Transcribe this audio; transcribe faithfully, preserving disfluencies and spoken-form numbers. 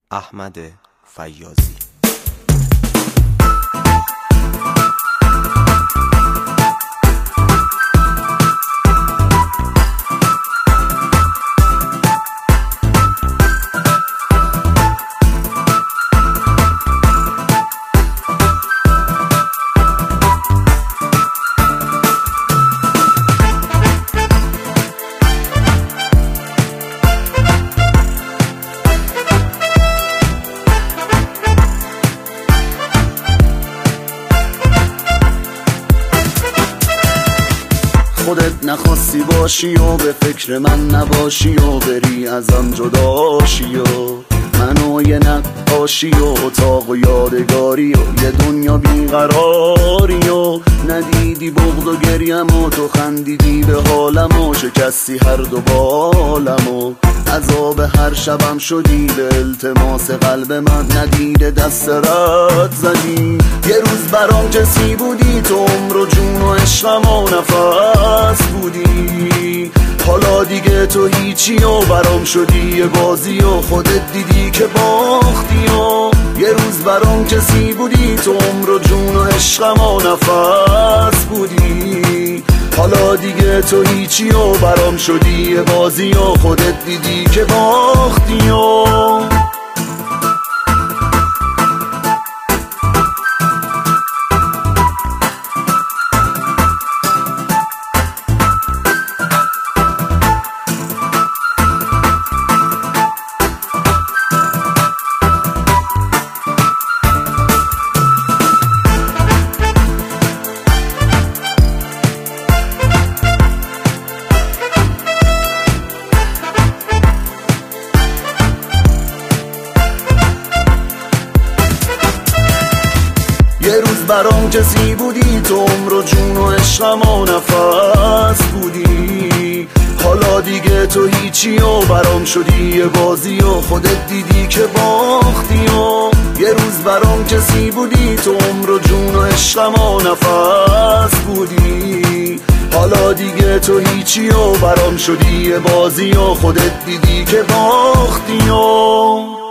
احمد فیاضی. خودت نخواستی باشی و به فکر من نباشی و بری ازم جداشی و منو یه نقاشی و اتاق و یادگاری و یه دنیا بیقراری و ندیدی بغض و گریم و تو خندیدی به حالم و شکستی هر دو بالم و عذاب هر شبم شدی به التماس قلب من ندیده دست رد زدی. یه روز برام کسی بودی تو عمر و جون و عشقم و نفس بودی، حالا دیگه تو هیچی و برام شدی یه بازی و خودت دیدی که باختی و یه روز برام کسی بودی تو عمر و جون و عشقم و نفس بودی، حالا دیگه تو هیچی و برام شدی یه بازی و خودت دیدی که باختی و یه روز برام کسی بودی تو عمر و جون و عشقم و نفس بودی، حالا دیگه تو هیچی و برام شدی یه بازی و خودت دیدی که باختی و یه روز برام کسی بودی تو عمر و جون و عشقم و نفس بودی، حالا دیگه تو هیچی و برام شدی یه بازی و خودت دیدی که باختی و